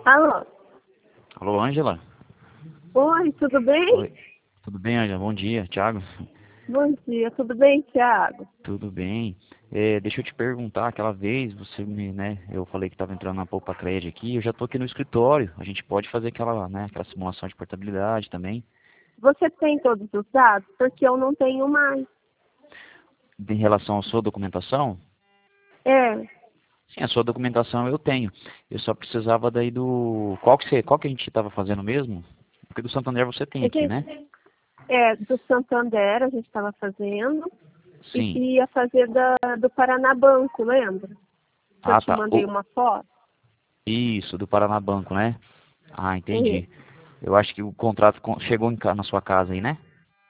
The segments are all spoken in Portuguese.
Alô? Alô, Ângela? Oi, tudo bem? Oi. Tudo bem, Ângela? Bom dia, Thiago. Bom dia, tudo bem, Thiago? Tudo bem. Deixa eu te perguntar, aquela vez eu falei que estava entrando na Poupa Crédito aqui, eu já tô aqui no escritório. A gente pode fazer aquela simulação de portabilidade também. Você tem todos os dados? Porque eu não tenho mais. Em relação à sua documentação, É, sim, a sua documentação eu tenho. Eu só precisava daí do... Qual que a gente estava fazendo mesmo? Porque do Santander você tem a aqui, né? gente, do Santander a gente estava fazendo e Sim. ia fazer do Paraná Banco, lembra? Que eu Ah, te tá. mandei uma foto. Isso, do Paraná Banco, né? Ah, É, entendi. Eu acho que o contrato chegou na sua casa aí, né?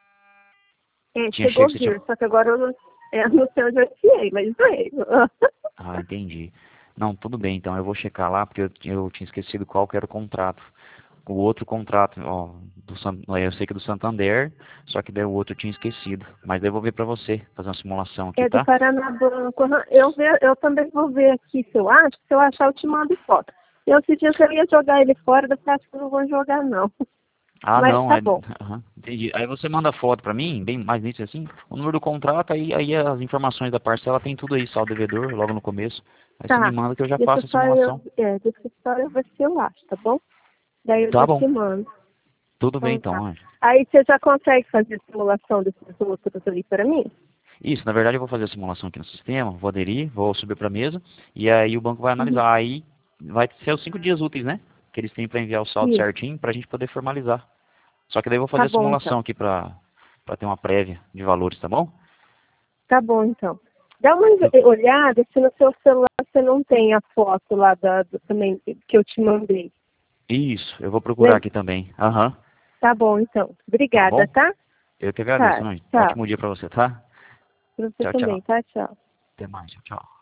Tinha chegou chego, a você tinha... vir, só que agora eu não sei onde eu enfiei, mas veio. Ah, entendi. Não, tudo bem, então eu vou checar lá, porque eu tinha esquecido qual que era o contrato. O outro contrato, ó, eu sei que é do Santander, só que daí o outro eu tinha esquecido. Mas daí eu vou ver pra você, fazer uma simulação aqui, É do tá? Paraná Banco. Aham. Eu também vou ver aqui se eu acho. Se eu achar, eu te mando foto. Eu esses dias eu ia jogar ele fora, eu acho que eu não vou jogar, não. Ah, Mas não, tá bom. aham, entendi. Aí você manda foto pra mim, bem mais nítido assim, o número do contrato, aí as informações da parcela tem tudo aí, saldo devedor, logo no começo. Aí você me Tá. manda que eu já faço a simulação. Deixa só eu ver se eu acho, tá bom? Daí eu Tá já bom, te mando. tudo bem Então então, tá. Anjo. Aí você já consegue fazer a simulação desses outros ali para mim? Isso, na verdade eu vou fazer a simulação aqui no sistema, vou aderir, vou subir para a mesa e aí o banco vai Uhum. analisar. Aí vai ser os 5 dias úteis, né? Que eles têm para enviar o saldo Isso. certinho para a gente poder formalizar. Só que daí eu vou Tá fazer a bom, então. simulação aqui para ter uma prévia de valores, tá bom? Tá bom, então. Dá uma olhada se no seu celular você não tem a foto lá também que eu te mandei. Isso, eu vou procurar Lembra? aqui também. Aham, Tá bom, então. tá Obrigada, bom? tá? Eu que agradeço, Tá, Anjo. tchau. Ótimo dia para você, tá? Pra você Tchau, também, tchau. tá? Tchau. Até mais, tchau, tchau.